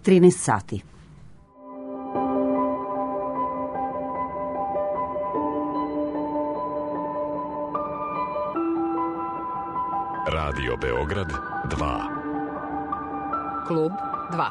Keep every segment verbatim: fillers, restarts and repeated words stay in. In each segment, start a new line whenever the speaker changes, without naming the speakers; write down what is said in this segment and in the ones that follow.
trinaest sati.
Radio Beograd dva.
Klub dva.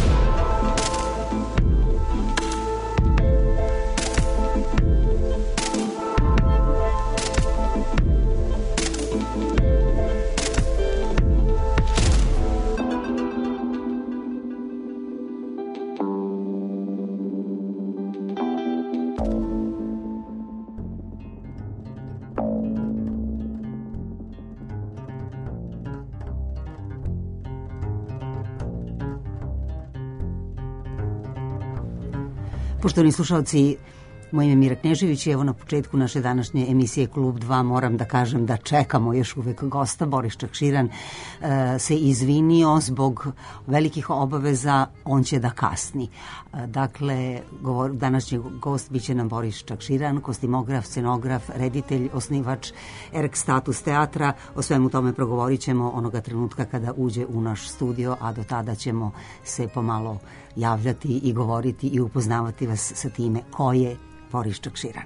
Poštovani slušalci, moje ime je Mira Knežević i evo na početku naše današnje emisije Klub dva moram da kažem da čekamo još uvek gosta. Boris Čakširan e, se izvinio zbog velikih obaveza, on će da kasni. E, dakle, govor, današnji gost biće nam Boris Čakširan, kostimograf, scenograf, reditelj, osnivač Erk Status teatra. O svemu tome progovorit ćemo onoga trenutka kada uđe u naš studio, a do tada ćemo se pomalo javljati i govoriti i upoznavati vas sa time ko je Boris Čakširan.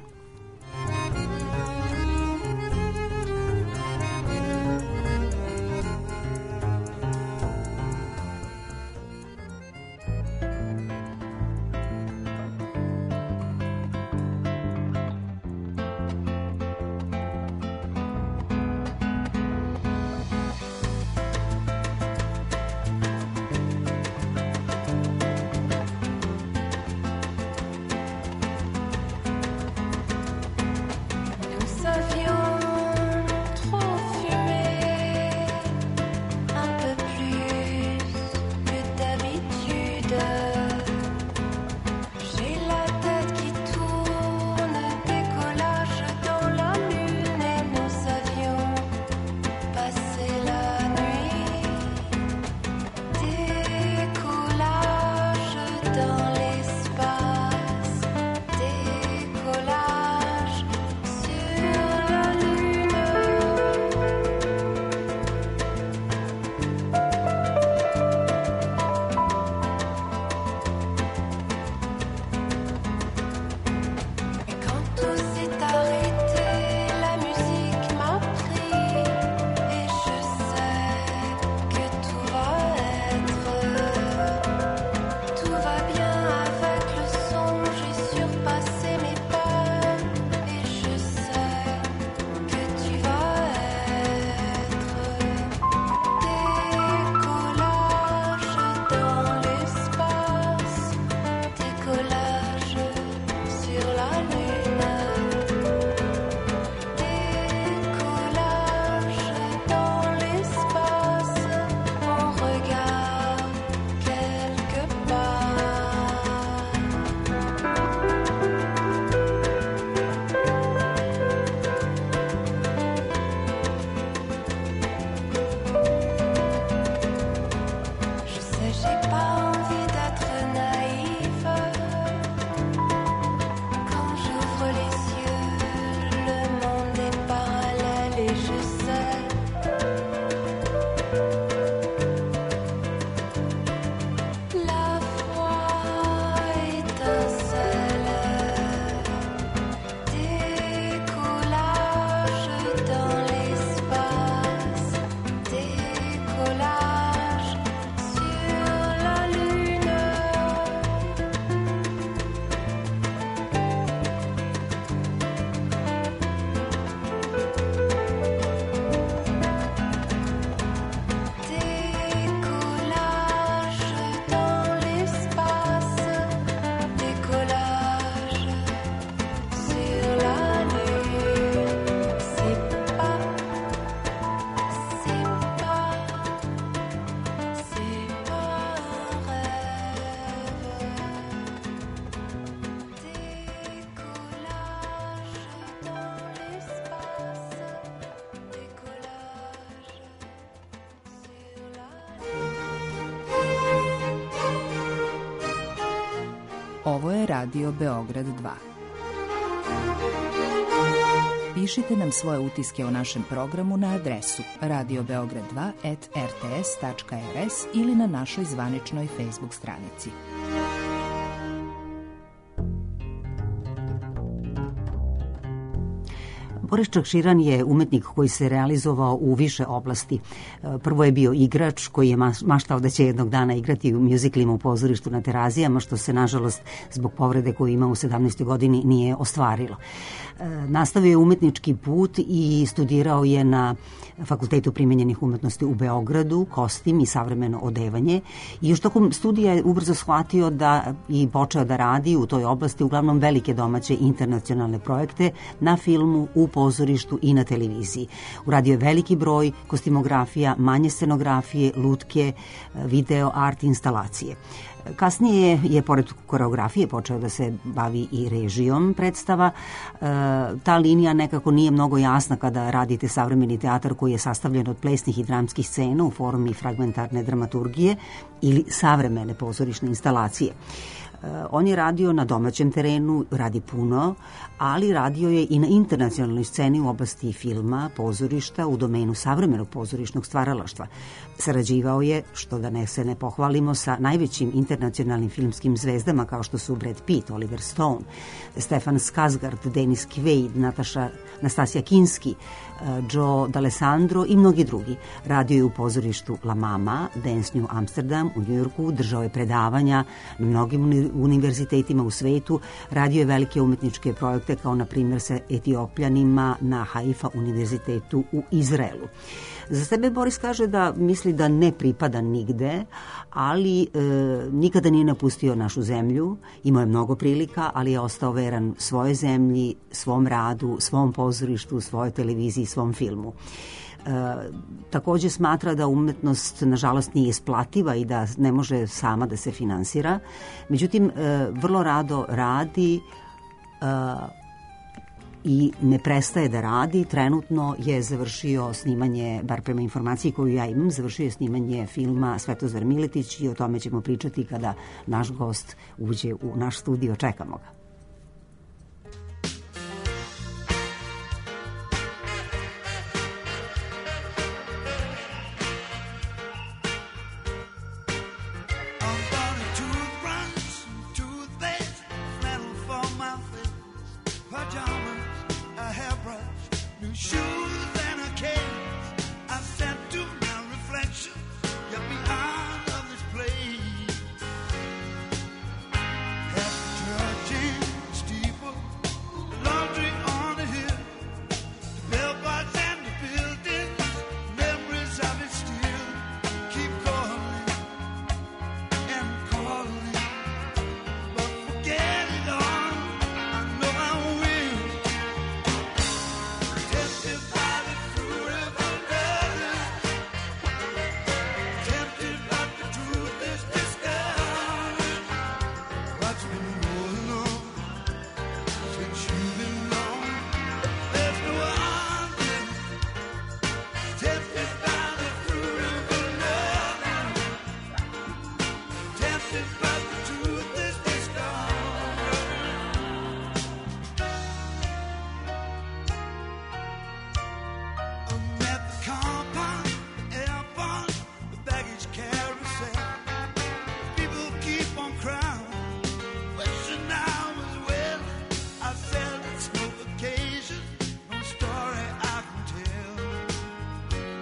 Ovo je Radio Beograd dva.
Napišite nam svoje utiske o našem programu na adresu radio beograd dva at r t s tačka r s ili na našoj zvaničnoj Facebook stranici.
Boris Čakširan je umetnik koji se realizovao u više oblasti. Prvo je bio igrač koji je maštao da će jednog dana igrati u mjuziklima u pozorištu na Terazijama, što se nažalost zbog povrede koju ima u sedamnaestoj godini nije ostvarilo. Nastavio je umetnički put i studirao je na Fakultetu primenjenih umetnosti u Beogradu, kostim i savremeno odevanje. I još tokom studija je ubrzo shvatio da i počeo da radi u toj oblasti uglavnom velike domaće internacionalne projekte na filmu, u pozorištu i na televiziji. Uradio je veliki broj kostimografija, manje scenografije, lutke, video, art instalacije. Kasnije je, pored koreografije, počeo da se bavi i režijom predstava. E, ta linija nekako nije mnogo jasna kada radite savremeni teatar koji je sastavljen od plesnih i dramskih scena u formi fragmentarne dramaturgije ili savremene pozorišne instalacije. On je radio na domaćem terenu, radi puno, ali radio je i na internacionalnoj sceni u oblasti filma, pozorišta, u domenu savremenog pozorišnog stvaralaštva. Sarađivao je, što da ne se ne pohvalimo, sa najvećim internacionalnim filmskim zvezdama kao što su Brad Pitt, Oliver Stone, Stefan Skarsgård, Denis Quaid, Nataša, Nastasija Kinski, Joe D'Alessandro i mnogi drugi. Radio je u pozorištu La Mama, Dance New Amsterdam u Njujorku, držao je predavanja na mnogim univerzitetima u svetu, radio je velike umetničke projekte kao na primjer sa Etiopljanima na Haifa univerzitetu u Izraelu. Za sebe Boris kaže da misli da ne pripada nigde, ali e, nikada nije napustio našu zemlju, imao je mnogo prilika, ali je ostao veran svojoj zemlji, svom radu, svom pozorištu, svojoj televiziji, svom filmu. E, takođe smatra da umetnost nažalost nije isplativa i da ne može sama da se finansira. Međutim, e, vrlo rado radi e, i ne prestaje da radi. Trenutno je završio snimanje, bar prema informaciji koju ja imam, završio je snimanje filma Svetozar Miletić i o tome ćemo pričati kada naš gost uđe u naš studio. Čekamo ga.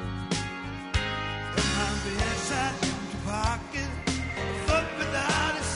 Pocket, foot without a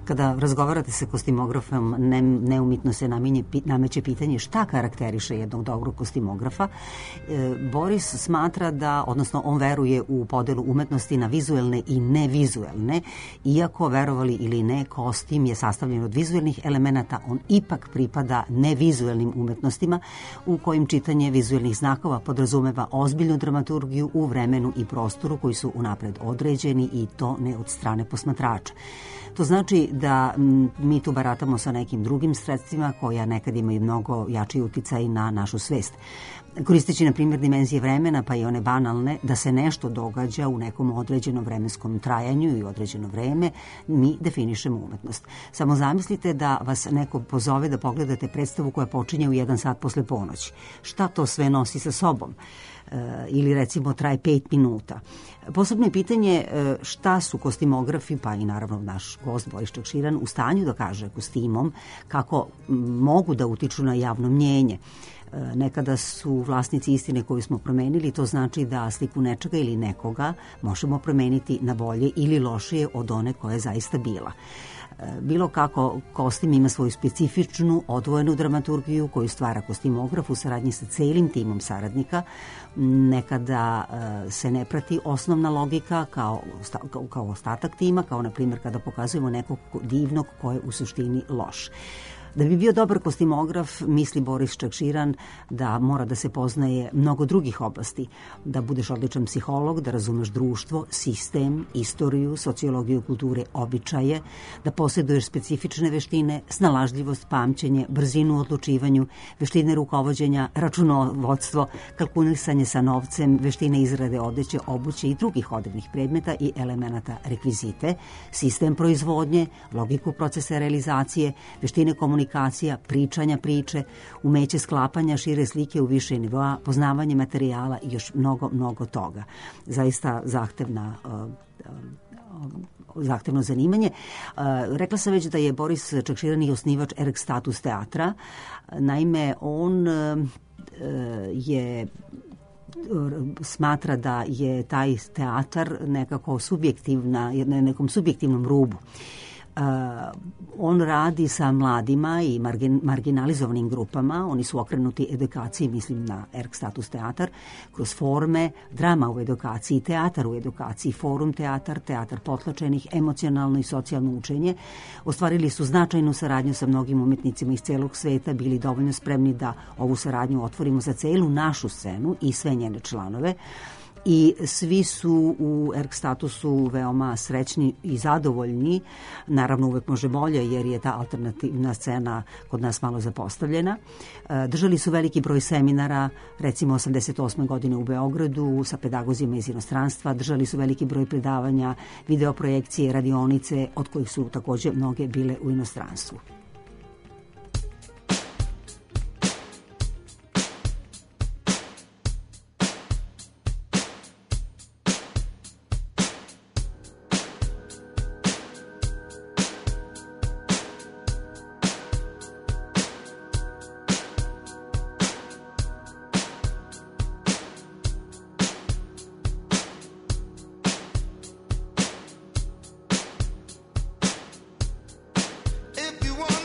kada razgovarate sa kostimografom, ne, neumitno se naminje, nameće pitanje šta karakteriše jednog dobrog kostimografa. E, Boris smatra da, odnosno on veruje u podelu umetnosti na vizuelne i nevizuelne, iako verovali ili ne, kostim je sastavljen od vizuelnih elemenata, on ipak pripada nevizuelnim umetnostima u kojim čitanje vizuelnih znakova podrazumeva ozbiljnu dramaturgiju u vremenu i prostoru koji su unapred određeni i to ne od strane posmatrača. To znači da m, mi tu baratamo sa nekim drugim sredstvima koja nekad imaju mnogo jači uticaj na našu svest. Koristeći, na primjer, dimenzije vremena, pa i one banalne, da se nešto događa u nekom određenom vremenskom trajanju i određeno vreme, mi definišemo umetnost. Samo zamislite da vas neko pozove da pogledate predstavu koja počinje u jedan sat posle ponoći. Šta to sve nosi sa sobom? E, ili recimo traje pet minuta. Posebno je pitanje šta su kostimografi, pa i naravno naš gost Boris Čakširan, u stanju da kaže kostimom kako mogu da utiču na javno mnjenje. Nekada su vlasnici istine koju smo promenili, to znači da sliku nečega ili nekoga možemo promeniti na bolje ili lošije od one koja je zaista bila. Bilo kako, kostim ima svoju specifičnu, odvojenu dramaturgiju koju stvara kostimograf u saradnji sa celim timom saradnika. Nekada se ne prati osnovna logika kao, kao ostatak tima, kao na primjer kada pokazujemo nekog divnog ko je u suštini loš. Da bi bio dobar kostimograf, misli Boris Čakširan, da mora da se poznaje mnogo drugih oblasti, da budeš odličan psiholog, da razumeš društvo, sistem, istoriju, sociologiju, kulture, običaje, da posjeduješ specifične veštine, snalažljivost, pamćenje, brzinu u odlučivanju, veštine rukovođenja, računovodstvo, kalkulisanje sa novcem, veštine izrade odeće, obuće i drugih odevnih predmeta i elemenata rekvizite, sistem proizvodnje, logiku procesa realizacije, veštine komunikacije, komunikacija, pričanja priče, umeće sklapanja šire slike u više nivoa, poznavanje materijala i još mnogo, mnogo toga. Zaista zahtevna zahtevno zanimanje. Rekla sam već da je Boris Čakširan i osnivač Erg Status teatra. Naime, on je smatra da je taj teatar nekako subjektivna, na nekom subjektivnom rubu. Uh, on radi sa mladima i margin, marginalizovanim grupama. Oni su okrenuti edukaciji, mislim na Erg Status teatar, kroz forme, drama u edukaciji, teatar u edukaciji, forum teatar, teatar potlačenih, emocionalno i socijalno učenje. Ostvarili su značajnu saradnju sa mnogim umetnicima iz celog sveta, bili dovoljno spremni da ovu saradnju otvorimo za celu našu scenu i sve njene članove. I svi su u Erg Statusu veoma srećni i zadovoljni. Naravno, uvek može bolje jer je ta alternativna scena kod nas malo zapostavljena. Držali su veliki broj seminara, recimo osamdeset osme godine u Beogradu sa pedagozima iz inostranstva. Držali su veliki broj predavanja, videoprojekcije, radionice, od kojih su takođe mnoge bile u inostranstvu.
If you want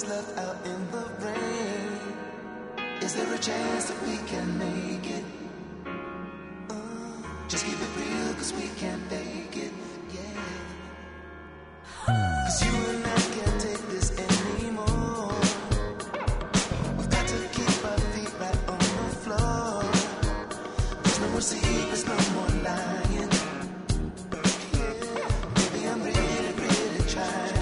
what's left out in the rain. Is there a chance that we can make it? Uh, just keep it real, cause we can't fake it, yeah. Cause you and I can't take this anymore. We've got to keep our feet right on the floor. There's no more secrets, no more lying. Baby, I'm really, really trying.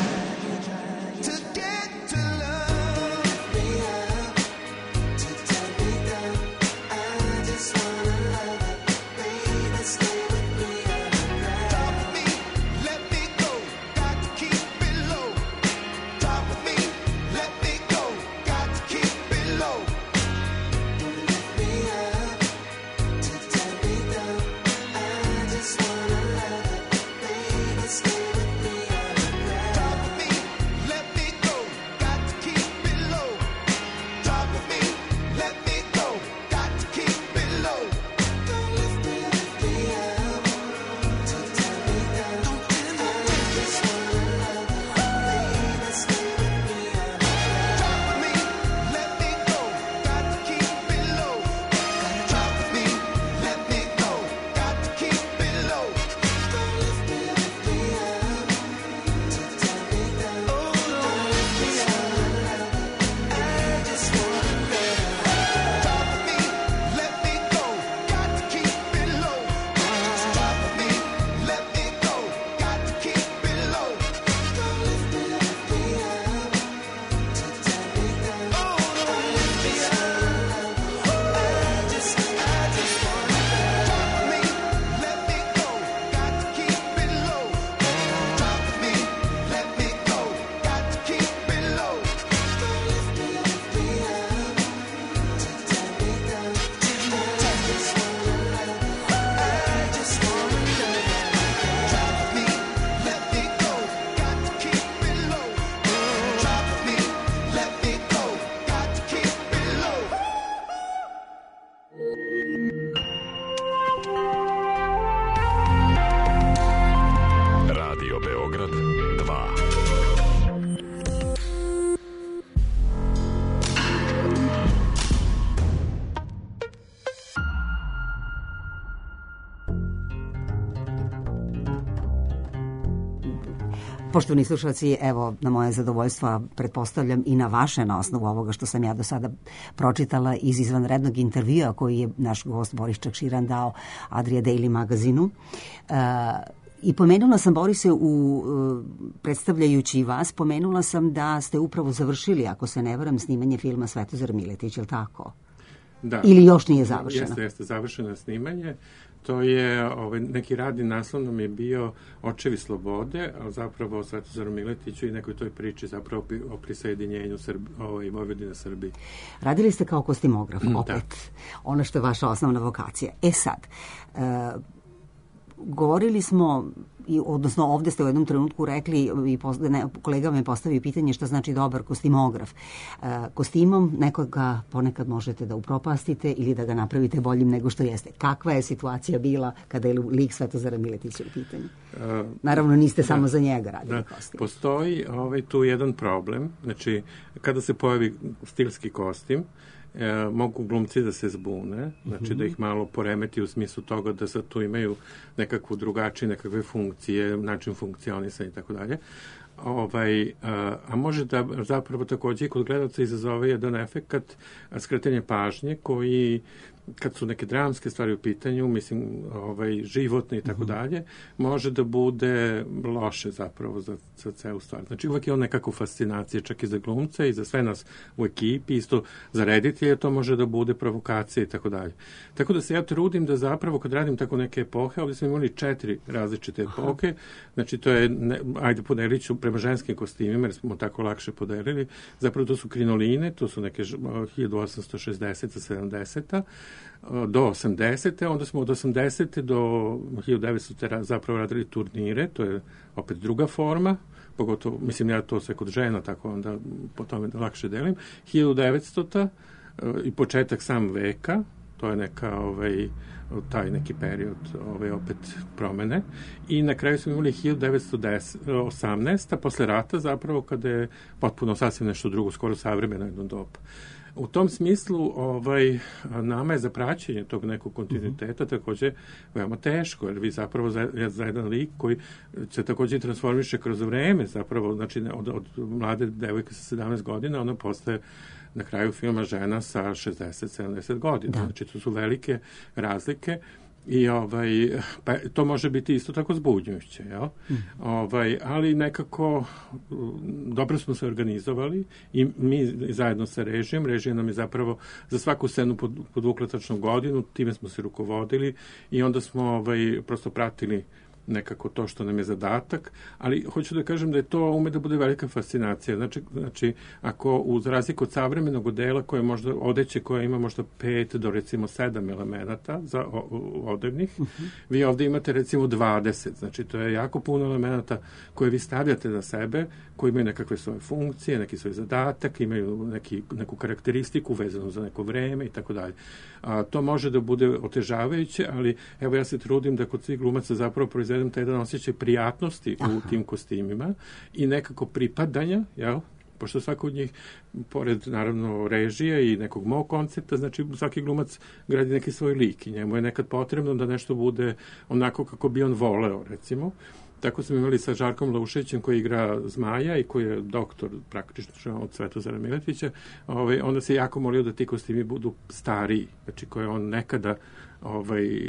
Poštovani slušalci, evo, na moje zadovoljstvo, pretpostavljam i na vaše, na osnovu ovoga što sam ja do sada pročitala iz izvanrednog intervjua koji je naš gost Boris Čakširan dao Adria Daily magazinu. Uh, I pomenula sam, Borise, u, predstavljajući vas, pomenula sam da ste upravo završili, ako se ne varam, snimanje filma Svetozar Miletić, je li tako?
Da.
Ili još nije završeno?
Jeste, jeste završeno snimanje. To je, ovaj, neki radni naslov nam je bio Očevi slobode, a zapravo o Svetozaru Miletiću i nekoj toj priči zapravo o prisajedinjenju Srbi, ovaj, Vojvodine Srbiji.
Radili ste kao kostimograf, opet.
Da.
Ono što je vaša osnovna vokacija. E sad, uh, govorili smo, i, odnosno ovde ste u jednom trenutku rekli, i pos, ne, kolega me postavio pitanje šta znači dobar kostimograf. E, kostimom nekoga ponekad možete da upropastite ili da ga napravite boljim nego što jeste. Kakva je situacija bila kada je lik Svetozara Miletića u pitanju? E, Naravno, niste da, samo za njega radili da, kostim.
Postoji ovaj, tu jedan problem. Znači, kada se pojavi stilski kostim, E, mogu glumci da se zbune, znači mm-hmm. da ih malo poremeti u smislu toga da sad tu imaju nekakvu drugačiju, nekakve funkcije, način funkcionisanja i tako dalje. Ovaj, a, a može da zapravo takođe i kod gledalca izazove jedan efekat skretanja pažnje koji kad su neke dramske stvari u pitanju, mislim, ovaj, životne i tako dalje, može da bude loše zapravo za, za celu stvar. Znači, uvek je on nekako fascinacija, čak i za glumce i za sve nas u ekipi, isto za reditelje, to može da bude provokacija i tako dalje. Tako da se ja trudim da zapravo, kad radim tako neke epohe, ovdje smo imali četiri različite epohe, znači to je, ne, ajde podelit ću prema ženskim kostimima, jer smo tako lakše podelili, zapravo to su krinoline, to su neke hiljadu osamsto šezdeseta sedamdeseta do osamdesete, onda smo od osamdesete do hiljadu devetstotih zapravo radili turnire, to je opet druga forma, pogotovo, mislim, ja to sve kod žena, tako onda po tome da lakše delim. hiljadu devetstota i početak sam veka, to je neka ovaj, taj neki period ove opet promene. I na kraju smo imali hiljadu devetsto osamnaeste. posle rata zapravo, kada je potpuno sasvim nešto drugo, skoro savremeno jedno doba. U tom smislu ovaj, nama je za praćenje tog nekog kontinuiteta mm-hmm. takođe veoma teško, jer vi zapravo za, za jedan lik koji se takođe transformiše kroz vreme, zapravo, znači od, od mlade devojke sa sedamnaest godina, ona postaje na kraju filma žena sa šezdeset sedamdeset godina. Da. Znači, to su velike razlike. I ovaj, pa to može biti isto tako zbunjujuće, jel? Mm. Ovaj, ali nekako dobro smo se organizovali i mi zajedno sa režijom, režija nam je zapravo za svaku scenu podvukla tačnu godinu, time smo se rukovodili i onda smo ovaj, prosto pratili nekako to što nam je zadatak, ali hoću da kažem da je to ume da bude velika fascinacija. Znači, znači ako uz razliku od savremenog odela koje možda odeće koja ima možda pet do recimo sedam elemenata za odevnih, uh-huh. vi ovde imate recimo dvadeset. Znači, to je jako puno elemenata koje vi stavljate na sebe, koji imaju nekakve svoje funkcije, neki svoj zadatak, imaju neki, neku karakteristiku vezanu za neko vreme i tako dalje. A, to može da bude otežavajuće, ali evo ja se trudim da kod svih glumaca zapravo proizvedem taj jedan osjećaj prijatnosti Aha. u tim kostimima i nekako pripadanja, jel? Pošto svako od njih, pored naravno režije i nekog mog koncepta, znači svaki glumac gradi neki svoj lik i njemu je nekad potrebno da nešto bude onako kako bi on voleo, recimo. Tako smo imali sa Žarkom Lauševićem koji igra Zmaja i koji je doktor praktično od Svetozara Miletića. Ovaj, onda se jako molio da ti kostimi budu stariji, znači koje on nekada ovaj,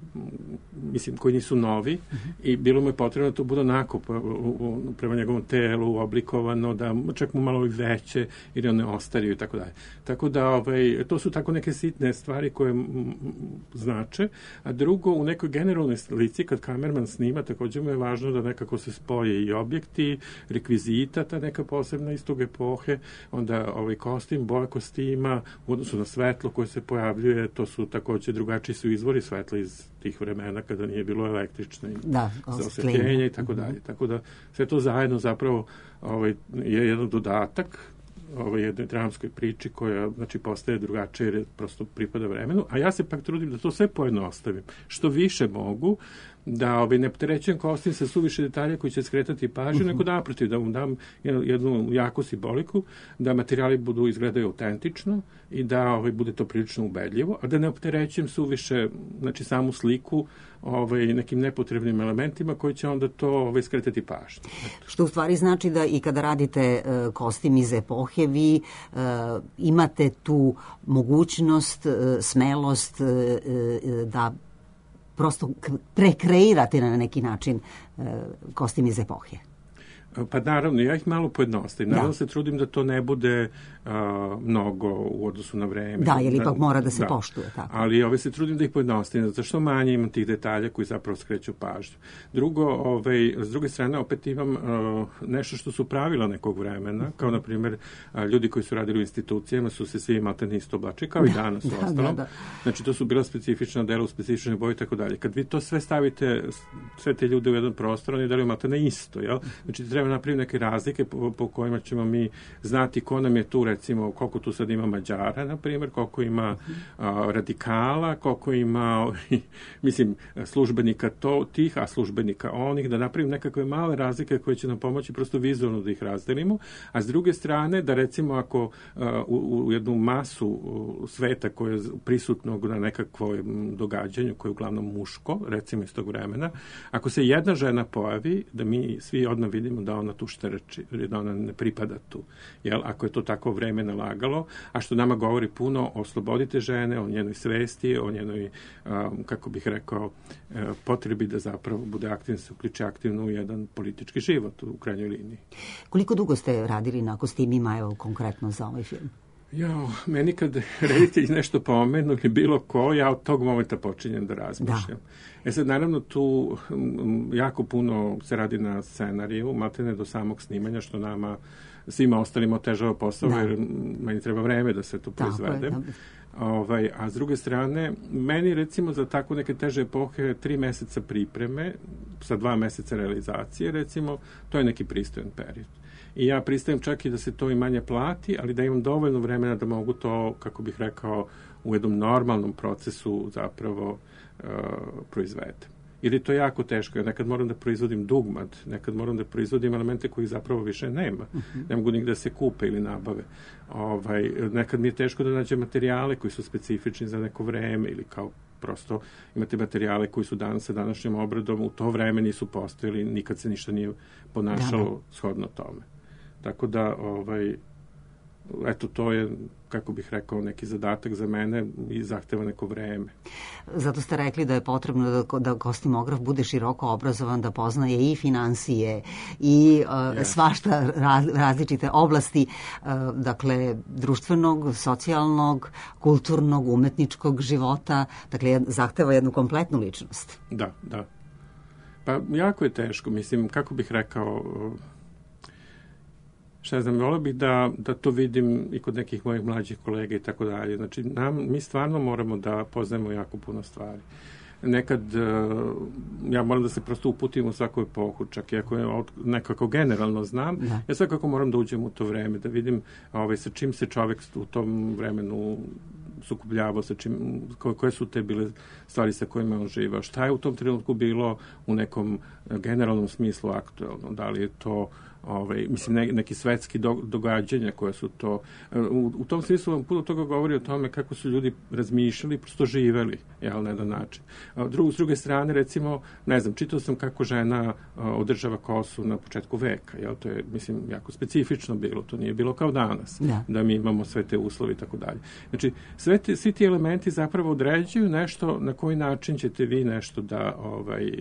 mislim, koji nisu novi uh-huh. i bilo mu je potrebno da to bude onako prema njegovom telu oblikovano, da čak mu malo i veće ili one ostariju i tako dalje. Tako da ovaj, to su tako neke sitne stvari koje m, znače, a drugo u nekoj generalnoj slici kad kamerman snima također mu je važno da nekako se spoje i objekti, rekvizita, ta neka posebna iz tog epohe, onda ovaj kostim, boja kostima u odnosu na svetlo koje se pojavljuje, to su također drugačiji su izvori svetla iz tih vremena kada nije bilo električne
da,
osvetljenja i tako dalje. Tako da sve to zajedno zapravo ovaj, je jedan dodatak ovoj jednoj dramskoj priči koja znači postaje drugačije jer prosto pripada vremenu, a ja se pak trudim da to sve pojednostavim. Što više mogu, da ovaj, ne opterećujem kostim sa suviše detalja koji će skretati pažnju, uh-huh. nego naprotiv, da mu dam jednu jaku simboliku, da materijali budu izgledaju autentično i da ovaj, bude to prilično ubedljivo, a da ne opterećujem suviše znači, samu sliku ovaj, nekim nepotrebnim elementima koji će onda to ovaj, skretati pažnju.
Što u stvari znači da i kada radite uh, kostim iz epohe, vi uh, imate tu mogućnost, uh, smelost uh, uh, da prosto prekreirate na neki način uh, kostim iz epohe.
Pa naravno, ja ih malo pojednostavim. Naravno da. se trudim da to ne bude a, mnogo u odnosu na vreme.
Da, jer ipak mora da se da. poštuje. Tako.
Ali ove se trudim da ih pojednostavim, zato što manje imam tih detalja koji zapravo skreću pažnju. Drugo, ovaj, s druge strane, opet imam a, nešto što su pravila nekog vremena, kao na primjer a, ljudi koji su radili u institucijama su se svi maltene isto oblačili, kao i danas u da, ostalom. Da, da. Znači, to su bila specifična dela u specifičnoj boji i tako dalje. Kad vi to sve stavite, sve te ljude u jedan prostor, oni deluju maltene isto, jel? Znači, treba napraviti neke razlike po, po kojima ćemo mi znati ko nam je tu, recimo, koliko tu sad ima Mađara, na primjer, koliko ima a, radikala, koliko ima, mislim, službenika to, tih, a službenika onih, da napravim nekakve male razlike koje će nam pomoći prosto vizualno da ih razdelimo, a s druge strane, da recimo ako a, u, u jednu masu u, sveta koje je prisutnog na nekakvom događanju, koje je uglavnom muško, recimo iz tog vremena, ako se jedna žena pojavi, da mi svi odmah vidimo da ona tu štrči, da ona ne pripada tu. Jel, ako je to tako vreme nalagalo, a što nama govori puno o slobodite žene, o njenoj svesti, o njenoj, um, kako bih rekao, uh, potrebi da zapravo bude aktivno, se uključi aktivno u jedan politički život u krajnjoj liniji.
Koliko dugo ste radili na kostimima, evo, konkretno za ovaj film?
Ja, meni kad reditelj nešto pomenu ili bilo ko, ja od tog momenta počinjem da razmišljam. Da. E sad, naravno, tu m, jako puno se radi na scenariju, maltene do samog snimanja, što nama svima ostalima otežava posao, da. Jer meni treba vreme da se to proizvede. Tako je, ovaj, a s druge strane, meni recimo za tako neke teže epohe tri meseca pripreme, sa dva meseca realizacije, recimo, to je neki pristojan period. I ja pristajem čak i da se to i manje plati, ali da imam dovoljno vremena da mogu to, kako bih rekao, u jednom normalnom procesu zapravo uh, proizvedem. Jer je to jako teško. Ja nekad moram da proizvodim dugmad, nekad moram da proizvodim elemente kojih zapravo više nema. Uh-huh. Ne mogu nigde da se kupe ili nabave. Ovaj, nekad mi je teško da nađem materijale koji su specifični za neko vreme ili kao prosto imate materijale koji su danas sa današnjom obradom, u to vreme nisu postojili, nikad se ništa nije ponašalo da, da. shodno tome. Tako da, ovaj, eto, to je, kako bih rekao, neki zadatak za mene i zahteva neko vreme.
Zato ste rekli da je potrebno da, da kostimograf bude široko obrazovan, da poznaje i finansije i uh, yes. svašta raz, različite oblasti, uh, dakle, društvenog, socijalnog, kulturnog, umetničkog života, dakle, zahteva jednu kompletnu ličnost.
Da, da. Pa jako je teško, mislim, kako bih rekao, šta znam, volio bih da, da to vidim i kod nekih mojih mlađih kolega i tako dalje. Znači, nam, mi stvarno moramo da poznajemo jako puno stvari. Nekad, ja moram da se prosto uputim u svaku epohu, čak i ako je nekako generalno znam, da. Ja svakako moram da uđem u to vreme, da vidim ovaj, sa čim se čovek u tom vremenu sukobljavao, sa čim, koje su te bile stvari sa kojima on živao, šta je u tom trenutku bilo u nekom generalnom smislu aktuelno, da li je to Ovaj, mislim, ne, neki svetski do, događanja koje su to. U, u tom smislu vam puno toga govori o tome kako su ljudi razmišljali, prosto živeli, jel, na jedan način. Drugo, s druge strane, recimo, ne znam, čitao sam kako žena a, održava kosu na početku veka, jel, to je, mislim, jako specifično bilo, to nije bilo kao danas, da, da mi imamo sve te uslovi i tako dalje. Znači, sve te, svi ti elementi zapravo određuju nešto, na koji način ćete vi nešto da, ovaj,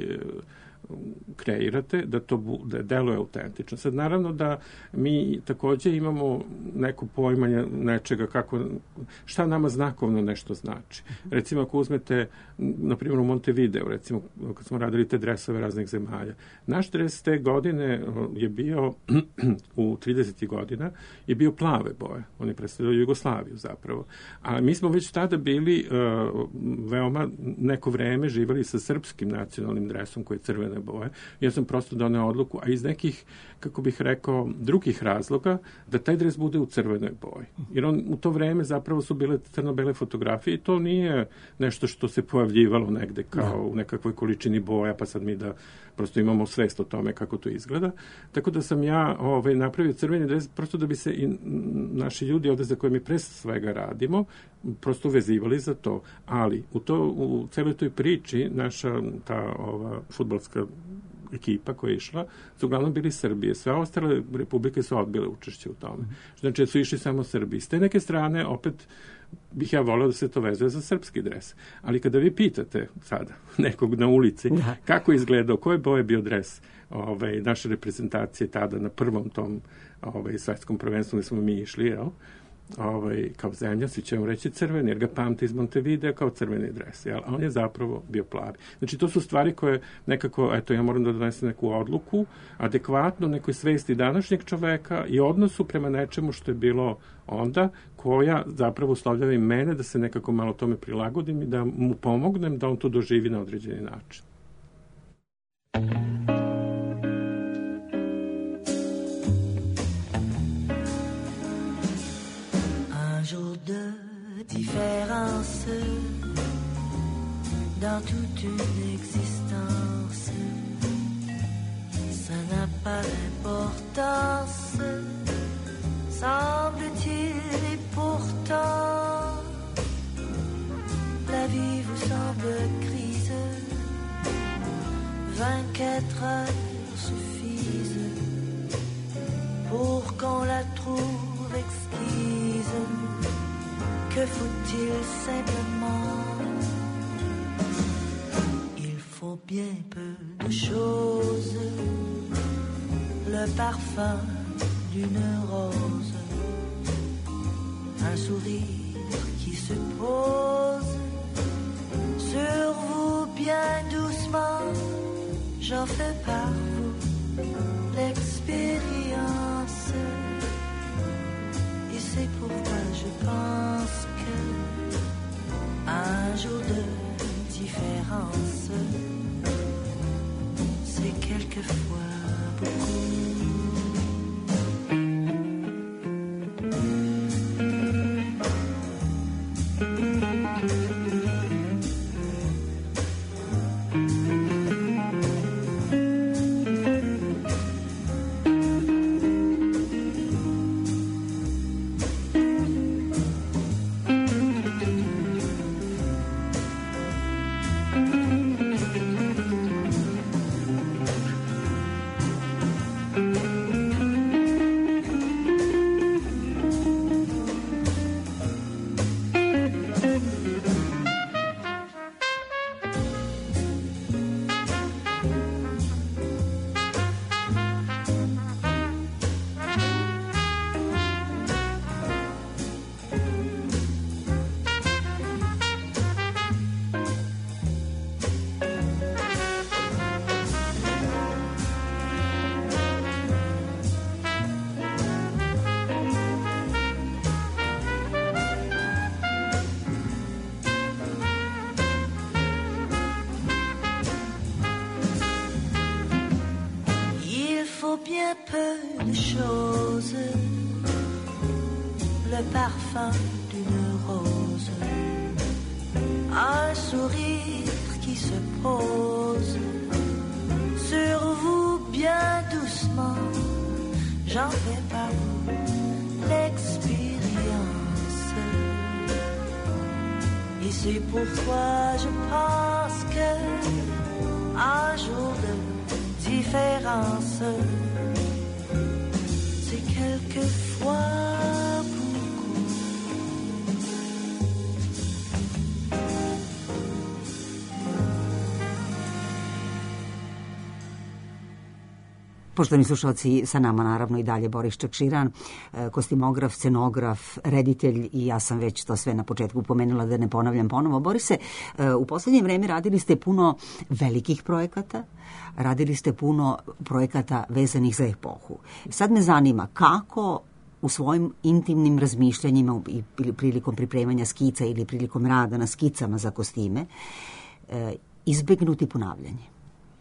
kreirate, da to bu, da deluje autentično. Sad, naravno da mi takođe imamo neko poimanje nečega, kako, šta nama znakovno nešto znači. Recimo, ako uzmete, na primjer, u Montevideo, recimo, kad smo radili te dresove raznih zemalja, naš dres te godine je bio, u tridesetih godina, je bio plave boje. On je predstavljao Jugoslaviju, zapravo. A mi smo već tada bili uh, veoma neko vreme živali sa srpskim nacionalnim dresom koji je crvene boje. Ja sam prosto doneo odluku, a iz nekih, kako bih rekao, drugih razloga, da taj dres bude u crvenoj boji. Jer on, u to vreme zapravo su bile crno-bele fotografije i to nije nešto što se pojavljivalo negde kao u nekakvoj količini boja, pa sad mi da prosto imamo svest o tome kako to izgleda. Tako da sam ja ovaj, napravio crveni dres prosto da bi se i naši ljudi ovde za koje mi pre svega radimo prosto vezivali za to. Ali u, to, u celoj toj priči naša ta ova fudbalska ekipa koja je išla, su uglavnom bili Srbije. Sve ostale republike su odbile učešće u tome. Znači, su išli samo Srbiji. S te neke strane, opet, bih ja volio da se to vezuje za srpski dres. Ali kada vi pitate sada nekog na ulici da. Kako je izgledao, koje boje bio dres ovaj, naše reprezentacije tada na prvom tom ovaj, svetskom prvenstvu gde smo mi išli, jel? Ovaj, kao zemlja, svi će vam reći crveni, jer ga pamte iz Montevideo kao crveni dres, jel? A on je zapravo bio plavi. Znači, to su stvari koje nekako, eto, ja moram da donesem neku odluku, adekvatno nekoj svesti današnjeg čoveka i odnosu prema nečemu što je bilo onda, koja zapravo uslovljava i mene da se nekako malo tome prilagodim i da mu pomognem da on to doživi na određeni način.
De différence dans toute une existence, ça n'a pas d'importance, semble-t-il, et pourtant la vie vous semble grise, vingt-quatre heures suffisent pour qu'on la trouve exquise. Que faut-il simplement? Il faut bien peu de choses, le parfum d'une rose, un sourire qui se pose sur vous bien doucement. J'en fais par vous l'expérience. C'est pourquoi je pense que un jour de différence, c'est quelquefois beaucoup. bien peu de choses, le parfum d'une rose, un sourire qui se pose sur vous bien doucement. J'en fais pas l'expérience, et c'est pourquoi je pense que un jour de différence, c'est quelquefois beaucoup.
Poštovani slušalci, sa nama naravno i dalje Boris Čakširan, kostimograf, scenograf, reditelj i ja sam već to sve na početku pomenula da ne ponavljam ponovo. Borise, u poslednje vreme radili ste puno velikih projekata, radili ste puno projekata vezanih za epohu. Sad me zanima kako u svojim intimnim razmišljanjima ili prilikom pripremanja skica ili prilikom rada na skicama za kostime izbegnuti ponavljanje.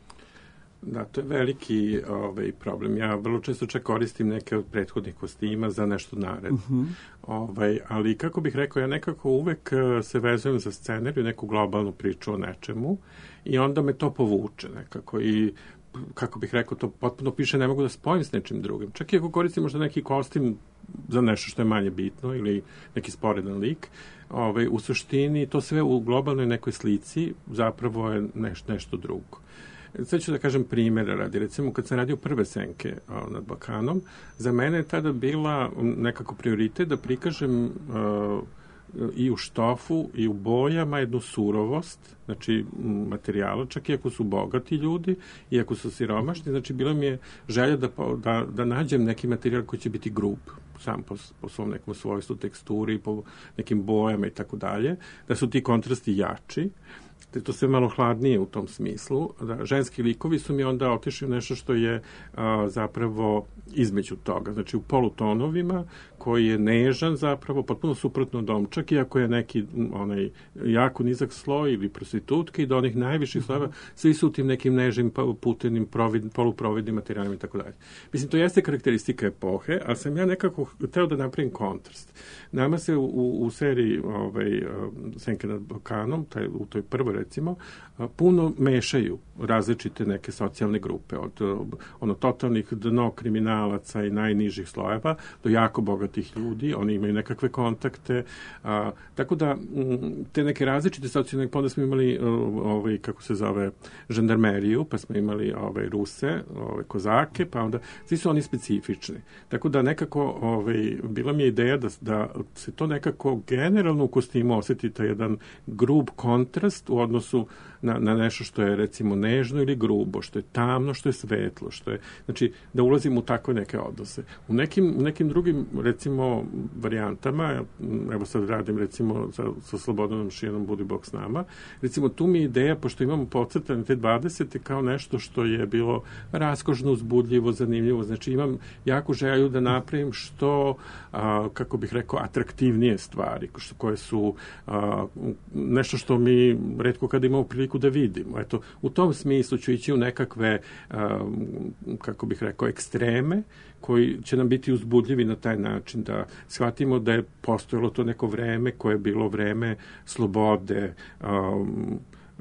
Da, to je veliki ovaj, problem. Ja vrlo često čak koristim neke od prethodnih kostima za nešto naredno. Uh-huh. Ovaj, ali kako bih rekao, ja nekako uvek se vezujem za scenariju, neku globalnu priču o nečemu i onda me to povuče nekako i kako bih rekao, to potpuno piše, ne mogu da spojim s nečim drugim. Čak i ako koristim možda neki kostim za nešto što je manje bitno ili neki sporedan lik, ovaj, u suštini to sve u globalnoj nekoj slici zapravo je neš, nešto drugo. Sad ću da kažem primjera radi. Recimo, kad sam radio prve senke o, nad Balkanom, za mene je tada bila nekako prioritet da prikažem o, i u štofu i u bojama jednu surovost, znači materijala, čak i ako su bogati ljudi, i ako su siromašni, znači bila mi je želja da, da, da nađem neki materijal koji će biti grub, sam po, po svom nekom svojstvu, teksturi, po nekim bojama i tako dalje, da su ti kontrasti jači, te to sve malo hladnije u tom smislu. Da, ženski likovi su mi onda otišli u nešto što je a, zapravo između toga, znači u polutonovima, koji je nežan zapravo, potpuno suprotno domčak, iako je neki onaj jako nizak sloj ili prostitutke i do onih najviših slojeva, svi su u tim nekim nežnim, putenim, provid, poluprovidnim materijalima i tako dalje. Mislim, to jeste karakteristika epohe, ali sam ja nekako hteo da napravim kontrast. Nama se u, u seriji ovaj, Senke nad Balkanom, taj, u toj prvoj recimo, puno mešaju različite neke socijalne grupe, od ono totalnih dno kriminalaca i najnižih slojeva do jako bogatih ljudi, oni imaju nekakve kontakte, a, tako da te neke različite socijalne, pa onda smo imali ovaj, kako se zove, žandarmeriju, pa smo imali ovaj, Ruse, ovaj, kozake, pa onda svi su oni specifični. Tako da nekako ovaj, bila mi je ideja da, da se to nekako generalno u kostimu osjeti taj jedan grub kontrast u odnosu na, na nešto što je recimo nežno ili grubo, što je tamno, što je svetlo, što je, znači da ulazim u takve neke odnose. U nekim, u nekim drugim recimo varijantama, evo sad radim recimo sa, sa Slobodanom Šijanom Budi Bog s nama, recimo tu mi je ideja, pošto imamo podcrtane te dvadesete kao nešto što je bilo raskošno, uzbudljivo, zanimljivo, znači imam jaku želju da napravim što, a, kako bih rekao, atraktivnije stvari, što, koje su a, nešto što mi retko kada imamo priliku da vidimo. Eto, u tom smislu ću ići u nekakve, um, kako bih rekao, ekstreme, koji će nam biti uzbudljivi na taj način, da shvatimo da je postojalo to neko vreme koje je bilo vreme slobode, um,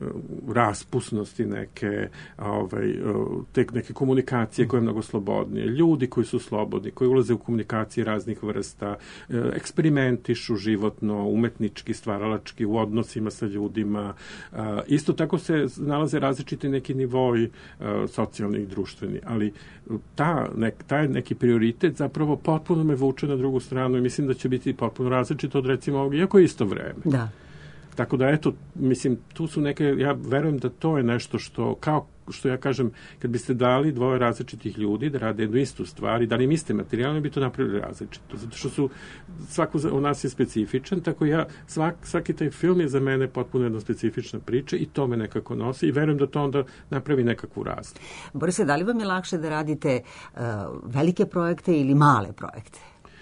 raspusnosti neke, ovaj, tek neke komunikacije koje je mnogo slobodnije. Ljudi koji su slobodni, koji ulaze u komunikacije raznih vrsta, eksperimentišu životno, umetnički, stvaralački, u odnosima sa ljudima. Isto tako se nalaze različiti neki nivoji socijalni i društveni, ali ta, nek, taj neki prioritet zapravo potpuno me vuče na drugu stranu i mislim da će biti potpuno različito od recimo ovog, iako je isto vreme.
Da.
Tako da, eto, mislim, tu su neke, ja verujem da to je nešto što, kao što ja kažem, kad biste dali dvoje različitih ljudi da rade jednu istu stvar i dali im iste materijale, bi to napravili različito. Zato što su, svako u nas je specifičan, tako ja, svak, svaki taj film je za mene potpuno jedna specifična priča i to me nekako nosi i verujem da to onda napravi nekakvu razliku.
Borise, da li vam je lakše da radite uh, velike projekte ili male projekte?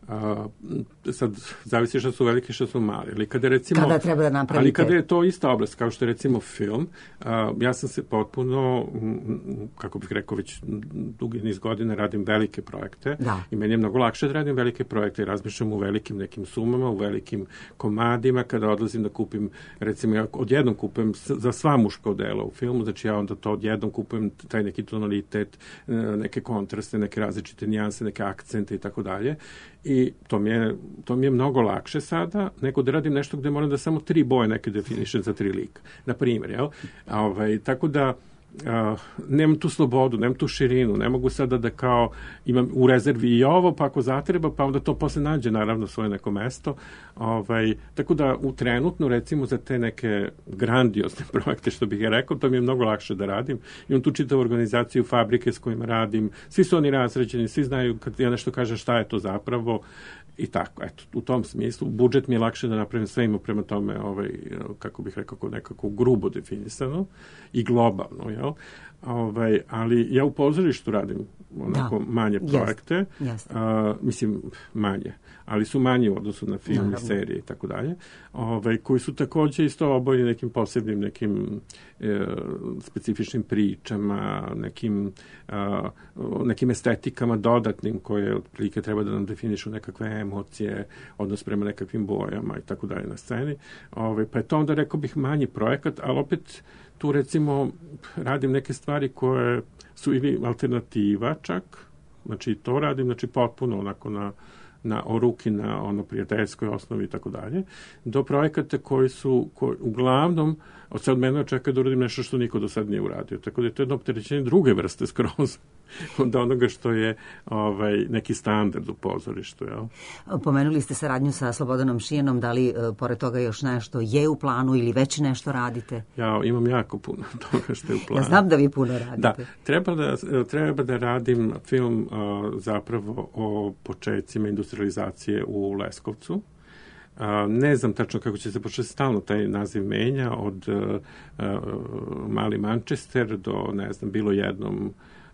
A, sad, zavisi što su veliki, što su mali. Ali kada, recimo,
kada treba da napravite...
Ali kada je to ista oblast, kao što je recimo film, a, ja sam se potpuno, m, kako bih rekao, već dugi niz godina radim velike projekte.
Da.
I meni je mnogo lakše da radim velike projekte i razmišljam u velikim nekim sumama, u velikim komadima, kada odlazim da kupim, recimo, ja odjednom kupujem za sva muška odela u filmu, znači ja onda to odjednom kupujem taj neki tonalitet, neke kontraste, neke različite nijanse, neke akcente i tako dalje. I to mi, je, to mi je mnogo lakše sada nego da radim nešto gde moram da samo tri boje neke definišem za tri lika. Na primjer, jel? A, ovaj, tako da Uh, nemam tu slobodu, nemam tu širinu, ne mogu sada da kao imam u rezervi i ovo, pa ako zatreba, pa onda to posle nađe naravno svoje neko mesto. Ovaj, tako da u trenutno, recimo, za te neke grandiozne projekte, što bih ja rekao, to mi je mnogo lakše da radim. Imam tu čitavu organizaciju, fabrike s kojima radim, svi su oni razređeni, svi znaju kad ja nešto kažem šta je to zapravo. I tako, eto, u tom smislu, budžet mi je lakše da napravim sve, ima prema tome, ovaj, kako bih rekao, nekako grubo definisano i globalno, jel? Ovaj, ali ja u pozorištu radim onako da. manje projekte,
Jest. Jest.
A, mislim, manje, ali su manje u odnosu na film i serije i tako dalje, ovaj, koji su takođe isto obojeni nekim posebnim, nekim e, specifičnim pričama, nekim, a, nekim estetikama dodatnim koje otprilike treba da nam definišu nekakve emocije, odnos prema nekakvim bojama i tako dalje na sceni. Ovaj, pa je to onda, rekao bih, manji projekat, ali opet tu recimo radim neke stvari koje su ili alternativa čak, znači to radim, znači potpuno onako na, na o ruki, na ono prijateljskoj osnovi i tako dalje, do projekata koji su koji, uglavnom od sad mene očekuje da uradim nešto što niko do sad nije uradio. Tako da je to jedno opterećenje druge vrste skroz od onoga što je ovaj, neki standard u pozorištu. Jel?
Pomenuli ste saradnju sa Slobodanom Šijanom, da li e, pored toga još nešto je u planu ili već nešto radite?
Ja imam jako puno toga što je u planu.
Ja znam da vi puno radite.
Da, treba da, treba da radim film a, zapravo o početcima industrializacije u Leskovcu. Uh, ne znam tačno kako će se početi, stalno taj naziv menja, od uh, uh, Mali Manchester do, ne znam, bilo jednom,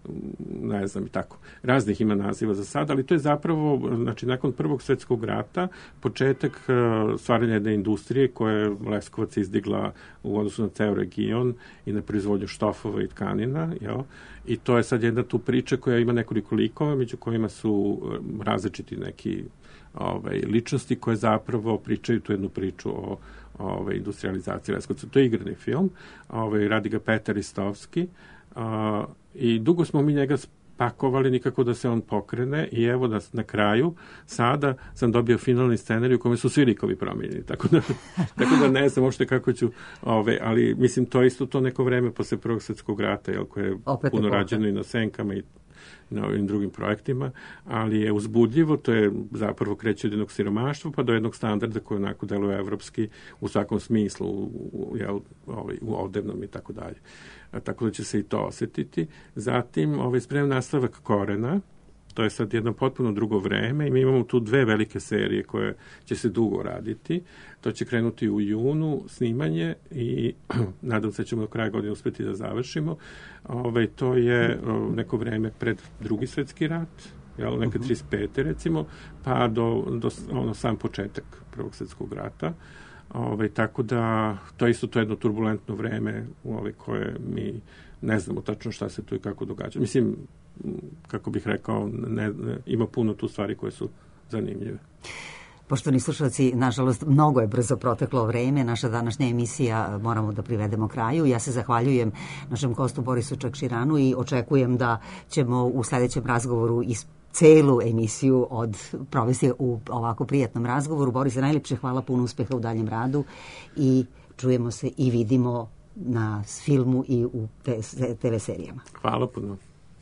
ne znam i tako. Raznih ima naziva za sad, ali to je zapravo, znači, nakon Prvog svjetskog rata, početak uh, stvaranja jedne industrije koje je Leskovac izdigla u odnosu na ceo region i na proizvodnju štofova i tkanina, jel? I to je sad jedna tu priča koja ima nekoliko likova, među kojima su uh, različiti neki Ove, ličnosti koje zapravo pričaju tu jednu priču o ove, industrializaciji Leskovca. To je igrani film, ove, radi ga Petar Istovski a, i dugo smo mi njega spakovali nikako da se on pokrene i evo da na kraju sada sam dobio finalni scenarij u kome su svi likovi promijenjeni. Tako da, tako da ne znam ošte kako ću, ove, ali mislim to isto to neko vreme posle Prvog svjetskog rata, jel, koje je Opet puno rađeno i na Senkama i na ovim drugim projektima, ali je uzbudljivo, to je zapravo kreće od jednog siromaštva pa do jednog standarda koji onako deluje evropski u svakom smislu, u, u, ovaj, u odevnom i tako dalje. A, tako da će se i to osjetiti. Zatim, ovaj spremni nastavak Korena, to je sad jedno potpuno drugo vreme i mi imamo tu dve velike serije koje će se dugo raditi. To će krenuti u junu snimanje i nadam se da ćemo do kraja godine uspeti da završimo. Ove, to je o, neko vreme pred Drugi svjetski rat, jel, neka trideset pete recimo, pa do, do ono, sam početak Prvog svjetskog rata. Ove, tako da to je isto to jedno turbulentno vreme ove, koje mi ne znamo tačno šta se tu i kako događa. Mislim, kako bih rekao, ne, ne, ima puno tu stvari koje su zanimljive.
Poštovani slušalci, nažalost, mnogo je brzo proteklo vreme. Naša današnja emisija moramo da privedemo kraju. Ja se zahvaljujem našem gostu Borisu Čakširanu i očekujem da ćemo u sledećem razgovoru iz celu emisiju od provesti u ovako prijatnom razgovoru. Borise, najlepše hvala, puno uspeha u daljem radu i čujemo se i vidimo na filmu i u te ve serijama.
Hvala puno.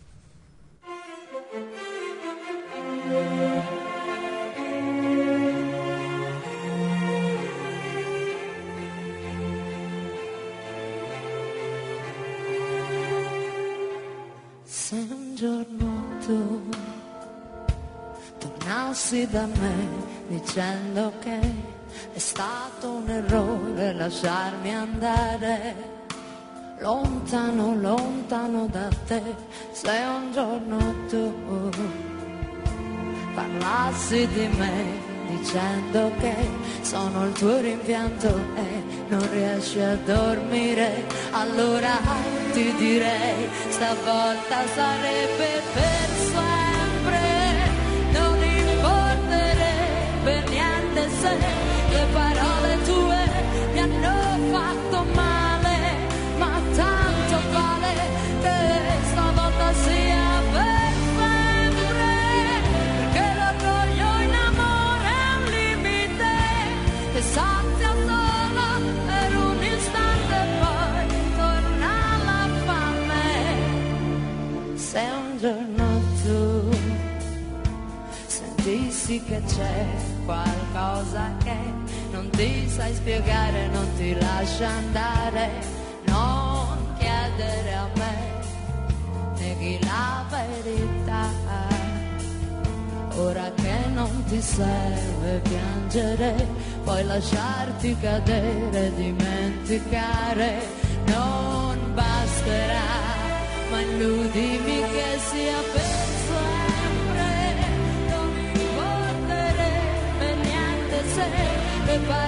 Se un giorno tu tornassi da me dicendo che è stato un errore lasciarmi andare lontano, lontano da te, se un giorno tu parlassi di me, dicendo che sono il tuo rimpianto e non riesci a dormire, allora ti direi stavolta sarebbe per sempre, non importerebbe niente se le parole tue mi hanno fatto male, ma tanto vale che stavolta sia per sempre, perché l'orgoglio in amore è un limite che sazia solo per un istante e poi torna la fame. Se un giorno tu sentissi che c'è qualcosa che non ti sai spiegare, non ti lascia andare, non chiedere a me, neghi la verità. Ora che non ti serve piangere, puoi lasciarti cadere, dimenticare, non basterà, ma illudimi che sia per sempre, non importerebbe niente se le parole